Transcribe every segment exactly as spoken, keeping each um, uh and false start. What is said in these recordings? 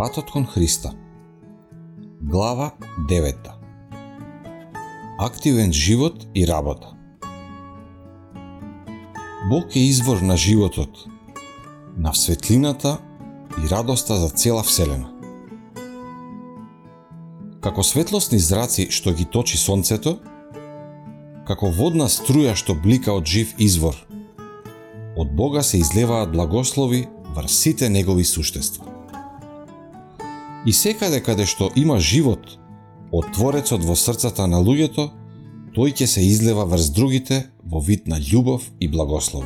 Патот кон Христа. Глава девета. Активен живот и работа. Бог е извор на животот, на светлината и радоста за цела Вселена. Како светлосни зраци што ги точи сонцето, како водна струја што блика од жив извор, од Бога се излеваат благослови врз сите негови суштества. И секаде каде што има живот од Творецот во срцата на луѓето, тој ќе се излева врз другите во вид на љубов и благослов.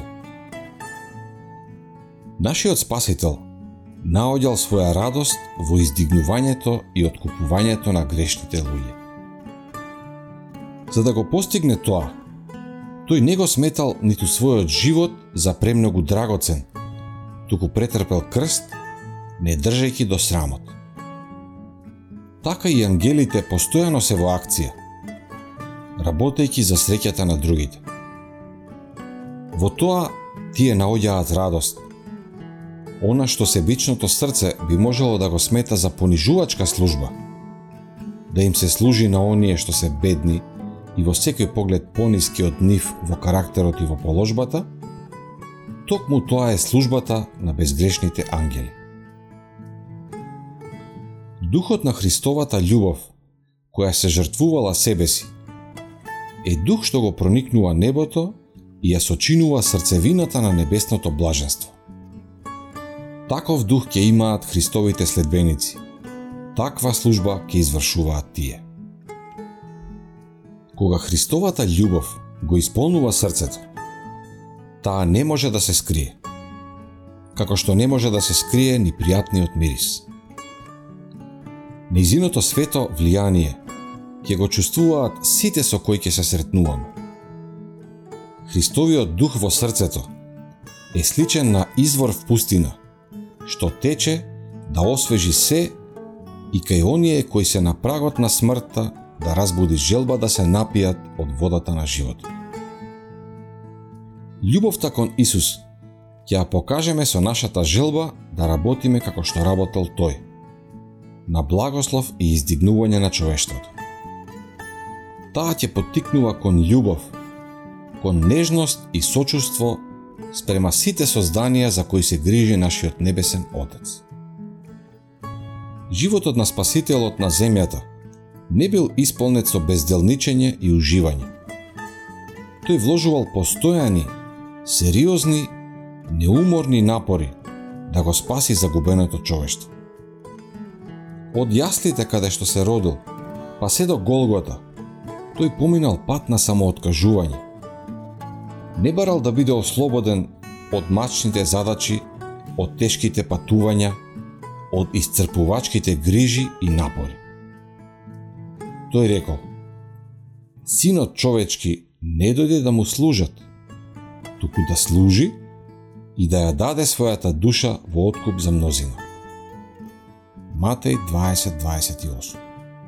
Нашиот Спасител наоѓал своја радост во издигнувањето и откупувањето на грешните луѓе. За да го постигне тоа, тој не го сметал ниту својот живот за премногу драгоцен, туку претрпел крст, не држејќи до срамот. Така и ангелите постојано се во акција, работејќи за среќата на другите. Во тоа тие наоѓаат радост. Она што себичното срце би можело да го смета за понижувачка служба, да им се служи на оние што се бедни и во секој поглед пониски од нив во карактерот и во положбата, токму тоа е службата на безгрешните ангели. Духот на Христовата љубов, која се жртвувала себе си, е дух што го проникнува небото и ја сочинува срцевината на небесното блаженство. Таков дух ќе имаат Христовите следбеници. Таква служба ќе извршуваат тие. Кога Христовата љубов го исполнува срцето, таа не може да се скрие, како што не може да се скрие ни пријатниот мирис. Нејзиното свето влијание ќе го чувствуваат сите со кои ќе се сретнуваме. Христовиот дух во срцето е сличен на извор в пустина, што тече да освежи се и кај оние кои се на прагот на смртта да разбуди желба да се напијат од водата на животот. Љубовта кон Исус ќе ја покажеме со нашата желба да работиме како што работел Тој, на благослов и издигнување на човештвото. Таа ќе поттикнува кон љубов, кон нежност и сочувство спрема сите созданија за кои се грижи нашиот небесен Отец. Животот на Спасителот на земјата не бил исполнет со безделничење и уживање. Тој вложувал постојани, сериозни, неуморни напори да го спаси загубеното човештво. Од јаслите каде што се родил, па се до Голгота, тој поминал пат на самооткажување. Не барал да биде ослободен од мачните задачи, од тешките патувања, од исцрпувачките грижи и напори. Тој рекол: Синот човечки не дојде да му служат, туку да служи и да ја даде својата душа во откуп за мнозина. Матеј дваесет дваесет и осум.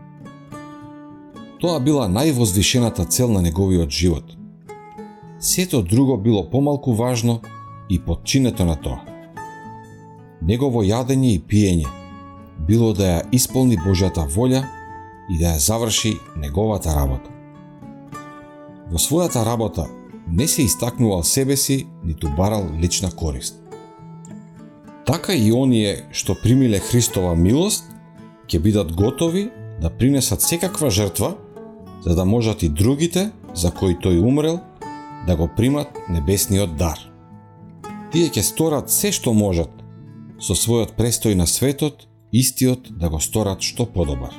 Тоа била највозвишената цел на неговиот живот. Сето друго било помалку важно и подчинето на тоа. Негово јадење и пиење било да ја исполни Божјата волја и да ја заврши неговата работа. Во својата работа не се истакнувал себе си, ниту барал лична корист. Така и оние што примиле Христова милост ќе бидат готови да принесат секаква жртва, за да можат и другите, за кои тој умрел, да го примат небесниот дар. Тие ќе сторат се што можат, со својот престој на светот, истиот да го сторат што подобар.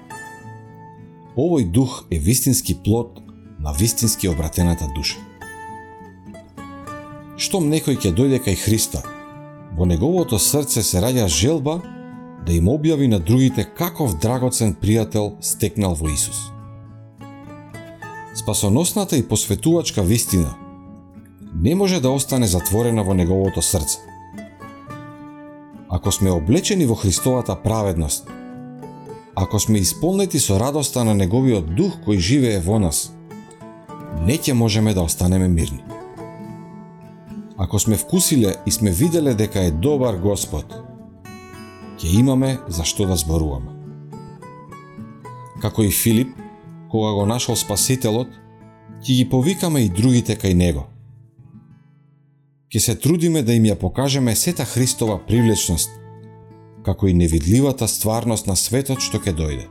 Овој дух е вистински плод на вистински обратената душа. Штом некој ќе дојде кај Христа, во неговото срце се раѓа желба да им објави на другите каков драгоцен пријател стекнал во Исус. Спасоносната и посветувачка вистина не може да остане затворена во неговото срце. Ако сме облечени во Христовата праведност, ако сме исполнети со радоста на неговиот дух кој живее во нас, не ќе можеме да останеме мирни. Ако сме вкусиле и сме виделе дека е добар Господ, ќе имаме за што да зборуваме. Како и Филип, кога го нашол Спасителот, ќе ги повикаме и другите кај него. Ќе се трудиме да им ја покажеме сета Христова привлечност, како и невидливата стварност на светот што ќе дојде.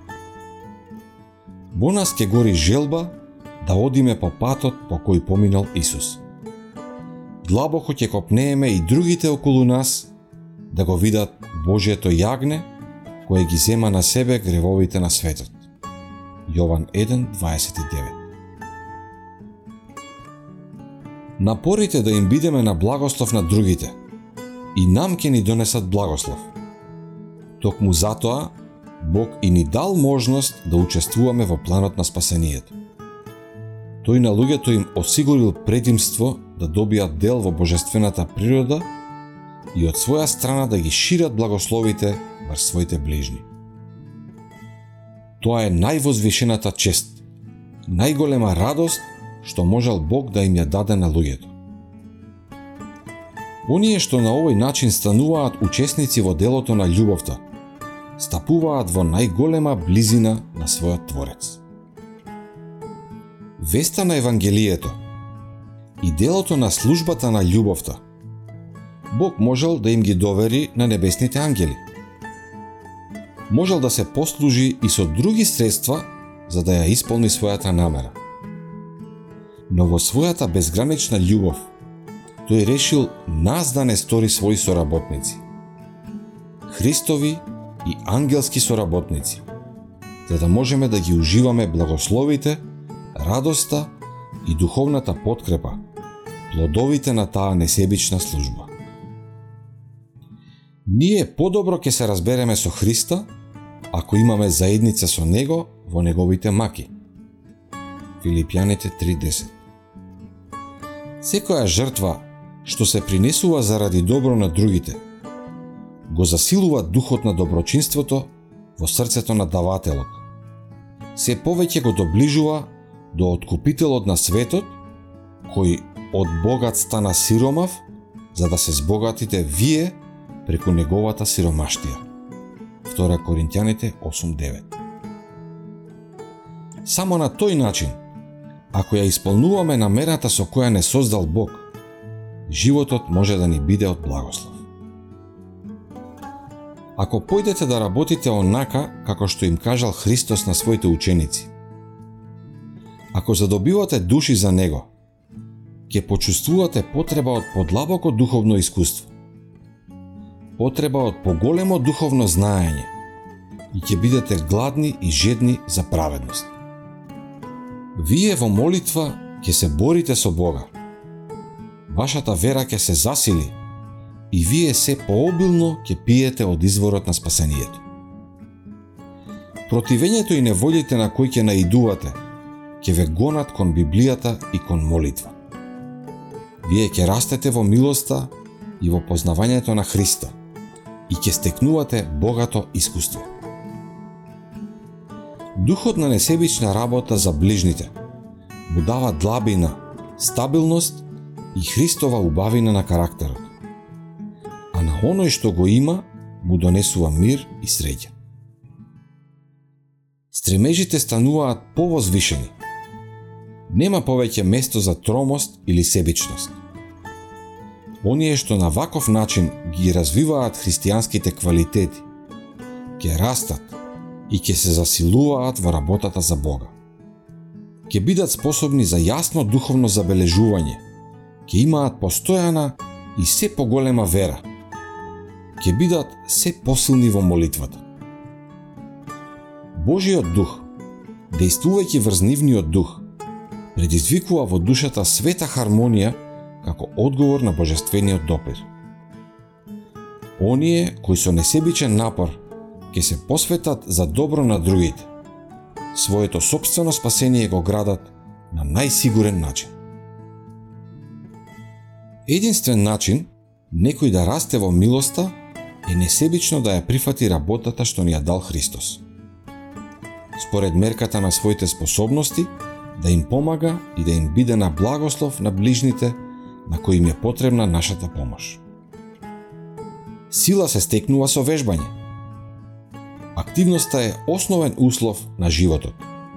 Во нас ќе гори желба да одиме по патот по кој поминал Исус. Длабоко ќе копнееме и другите околу нас да го видат Божието јагне кое ги зема на себе гревовите на светот. Јован еден дваесет и девет. Напорите да им бидеме на благослов на другите и нам ќе ни донесат благослов. Токму затоа Бог и ни дал можност да учествуваме во планот на спасението. Тој на луѓето им осигурил предимство да добијат дел во божествената природа и од своја страна да ги шират благословите врз своите ближни. Тоа е највозвишената чест, најголема радост што можел Бог да им ја даде на луѓето. Оние што на овој начин стануваат учесници во делото на љубовта, стапуваат во најголема близина на својот Творец. Веста на Евангелието и делото на службата на љубовта Бог можел да им ги довери на небесните ангели. Можел да се послужи и со други средства за да ја исполни својата намера. Но во својата безгранична љубов тој решил нас да не стори своји соработници, Христови и ангелски соработници, за да можеме да ги уживаме благословите, радоста и духовната подкрепа, плодовите на таа несебична служба. Ние подобро ќе се разбереме со Христа ако имаме заедница со Него во Неговите маки. Филипјаните три десет. Секоја жртва што се принесува заради добро на другите, го засилува духот на доброчинството во срцето на давателот. Се повеќе го доближува до откупителот на светот, кој од богат стана сиромав, за да се збогатите вие преку неговата сиромаштија. Втора Коринќаните осум девет. Само на тој начин, ако ја исполнуваме намерата со која не создал Бог, животот може да ни биде од благослов. Ако појдете да работите онака како што им кажал Христос на своите ученици, ако задобивате души за Него, ќе почувствувате потреба од подлабоко духовно искуство, потреба од поголемо духовно знаење и ќе бидете гладни и жедни за праведност. Вие во молитва ќе се борите со Бога. Вашата вера ќе се засили и вие се пообилно ќе пиете од изворот на спасението. Противењето и неволите на кои ќе наидувате ќе ве гонат кон Библијата и кон молитва. Вие ќе растете во милоста и во познавањето на Христа и ќе стекнувате богато искуство. Духот на несебична работа за ближните му дава длабина, стабилност и Христова убавина на карактерот, а на оној што го има му донесува мир и среќа. Стремежите стануваат повозвишени. Нема повеќе место за тромост или себичност. Оние што на ваков начин ги развиваат христијанските квалитети, ќе растат и ќе се засилуваат во работата за Бога. Ќе бидат способни за јасно духовно забележување, ќе имаат постојана и се поголема вера, ќе бидат се посилни во молитвата. Божиот дух, действувајќи врз нивниот дух, предизвикува во душата света хармонија како одговор на божествениот допир. Оние кои со несебичен напор ќе се посветат за добро на другите, своето сопствено спасение го градат на најсигурен начин. Единствен начин некој да расте во милоста е несебично да ја прифати работата што ни ја дал Христос. Според мерката на своите способности, да им помага и да им биде на благослов на ближните на кои им е потребна нашата помош. Сила се стекнува со вежбање, Активноста е основен услов на животот.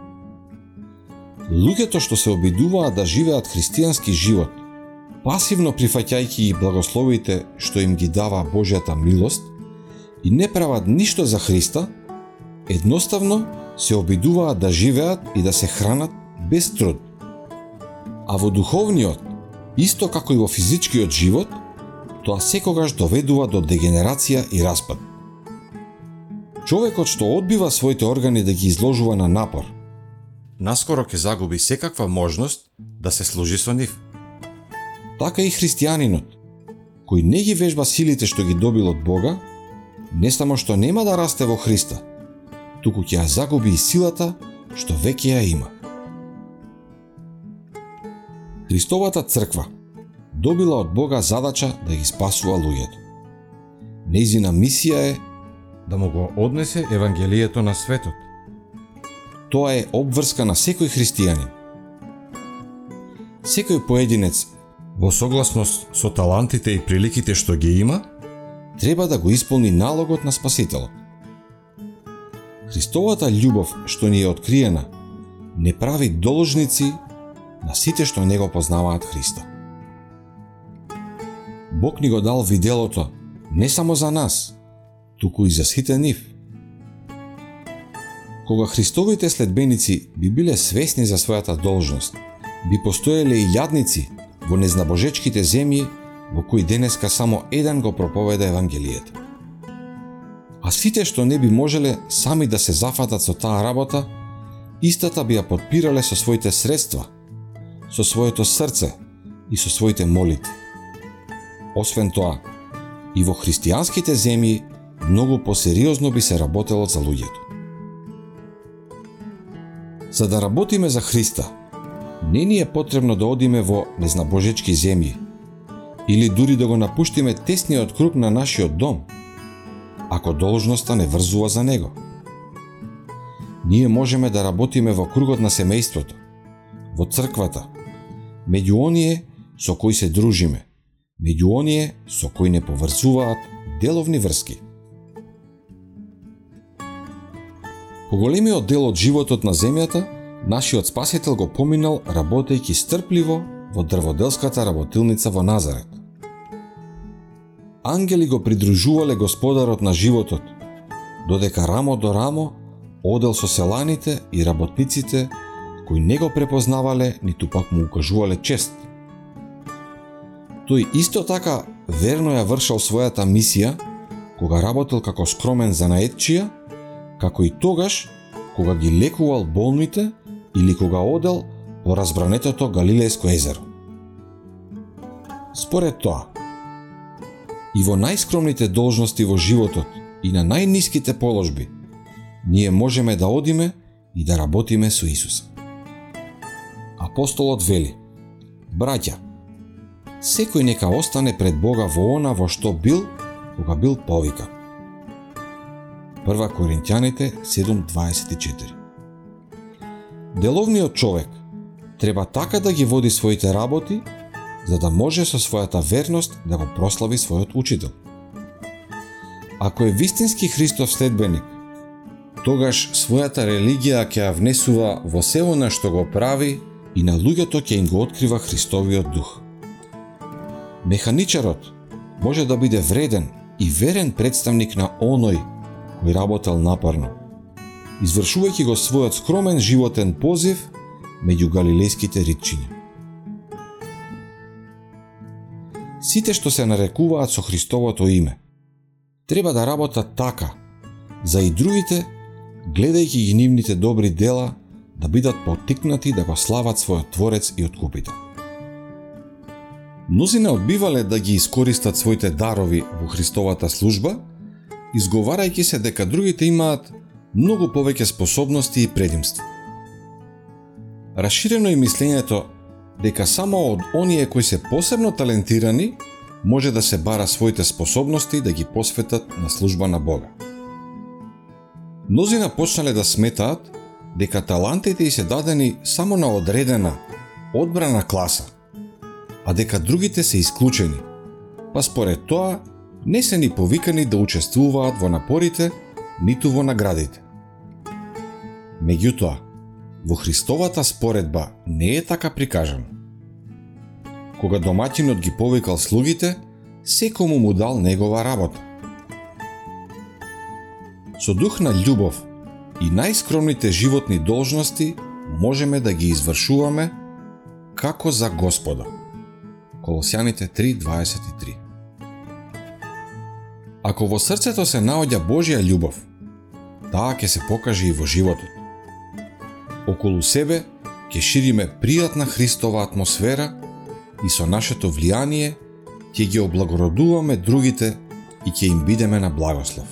Луѓето што се обидуваат да живеат христијански живот, пасивно прифаќајќи ги благословите што им ги дава Божјата милост и не прават ништо за Христа, едноставно се обидуваат да живеат и да се хранат без труд. А во духовниот, исто како и во физичкиот живот, тоа секогаш доведува до дегенерација и распад. Човекот што одбива своите органи да ги изложува на напор, наскоро ќе загуби секаква можност да се служи со нив. Така и христијанинот, кој не ги вежба силите што ги добил од Бога, не само што нема да расте во Христа, туку ќе ја загуби и силата што веќе ја има. Христовата црква добила од Бога задача да ги спасува луѓето. Нејзина мисија е да му го однесе Евангелието на светот. Тоа е обврска на секој христијанин. Секој поединец, во согласност со талантите и приликите што ги има, треба да го исполни налогот на Спасителот. Христовата љубов што ни е откриена, не прави должници на сите што не го познаваат Христа. Бог ни го дал виделото не само за нас, туку и за сите нив. Кога Христовите следбеници би биле свесни за својата должност, би постоеле и јадници во незнабожечките земји во кои денеска само еден го проповеда Евангелието. А сите што не би можеле сами да се зафатат со таа работа, истата би ја подпирале со своите средства, со своето срце и со своите молитви. Освен тоа, и во христијанските земји многу посериозно би се работело за луѓето. За да работиме за Христа, не ни е потребно да одиме во незнабожечки земји или дури да го напуштиме тесниот круг на нашиот дом, ако должноста не врзува за него. Ние можеме да работиме во кругот на семејството, во црквата, меѓу оние со кои се дружиме, меѓу оние со кои не поврзуваат деловни врски. Поголемиот дел од животот на земјата, нашиот Спасител го поминал работејќи стрпливо во дрводелската работилница во Назарет. Ангели го придружувале Господарот на животот, додека рамо до рамо одел со селаните и работниците кои не го препознавале, ниту пак му укажувале чест. Тој исто така верно ја вршал својата мисија, кога работел како скромен занаетчија, како и тогаш, кога ги лекувал болните или кога одел по разбранетото Галилејско езеро. Според тоа, и во најскромните должности во животот и на најниските положби, ние можеме да одиме и да работиме со Исуса. Апостолот вели: браќа, секој нека остане пред Бога во она во што бил кога бил повикан. Прва Коринќаните седум дваесет и четири. Деловниот човек треба така да ги води своите работи, за да може со својата верност да го прослави својот учител. Ако е вистински Христов следбеник, тогаш својата религија ќе ја внесува во се она што го прави и на луѓето ќе им го открива Христовиот дух. Механичарот може да биде вреден и верен представник на оној кој работел напорно, извршувајќи го својот скромен животен позив меѓу галилејските ритчиња. Сите што се нарекуваат со Христовото име, треба да работат така, за и другите, гледајќи ги нивните добри дела, да бидат поттикнати да го слават својот Творец и Откупител. Мнозина одбивале да ги искористат своите дарови во Христовата служба, изговарајќи се дека другите имаат многу повеќе способности и предимства. Расширено е мислењето дека само од оние кои се посебно талентирани може да се бара своите способности да ги посветат на служба на Бога. Мнозина почнале да сметаат дека талантите и се дадени само на одредена, одбрана класа, а дека другите се исклучени, па според тоа не се ни повикани да учествуваат во напорите ниту во наградите. Меѓутоа, во Христовата споредба не е така прикажано. Кога домаќинот ги повикал слугите, секому му дал негова работа. Со дух на љубов и најскромните животни должности можеме да ги извршуваме како за Господа. Колосјаните три дваесет и три. Ако во срцето се наоѓа Божја љубов, таа ќе се покаже и во животот. Околу себе ќе шириме пријатна Христова атмосфера и со нашето влијание ќе ги облагородуваме другите и ќе им бидеме на благослов.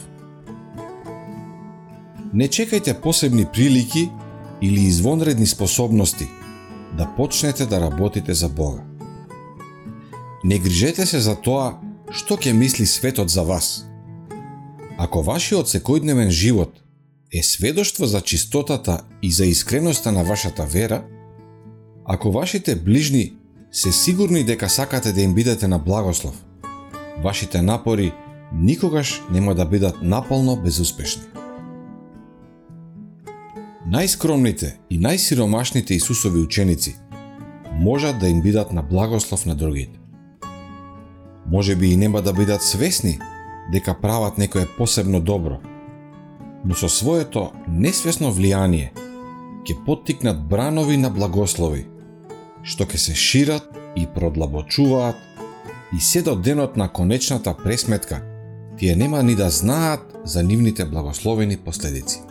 Не чекајте посебни прилики или извонредни способности да почнете да работите за Бога. Не грижете се за тоа што ќе мисли светот за вас. Ако вашиот секојдневен живот е сведоштво за чистотата и за искреноста на вашата вера, ако вашите ближни се сигурни дека сакате да им бидете на благослов, вашите напори никогаш нема да бидат наполно безуспешни. Најскромните и најсиромашните Исусови ученици можат да им бидат на благослов на другите. Може би и нема да бидат свесни дека прават некое посебно добро, но со своето несвесно влијание ќе поттикнат бранови на благослови, што ќе се шират и продлабочуваат, и се до денот на конечната пресметка, тие нема ни да знаат за нивните благословени последици.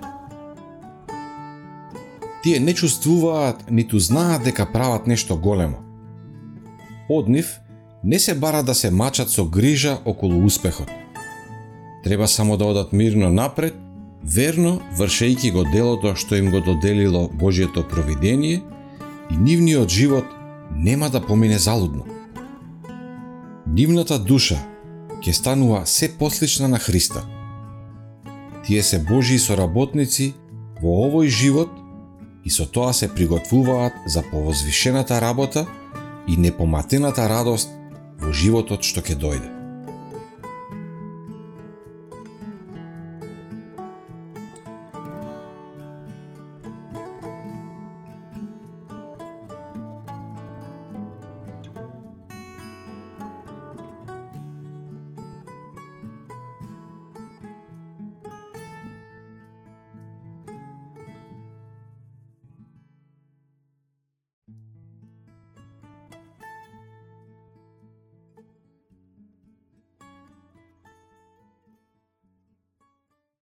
Тие не чувствуваат, ниту знаат дека прават нешто големо. Од нив не се бара да се мачат со грижа околу успехот. Треба само да одат мирно напред, верно вршејќи го делото што им го доделило Божјето провидение, и нивниот живот нема да помине залудно. Нивната душа ќе станува се послична на Христа. Тие се Божји соработници во овој живот и со тоа се приготвуваат за повозвишената работа и непоматената радост во животот што ќе дојде.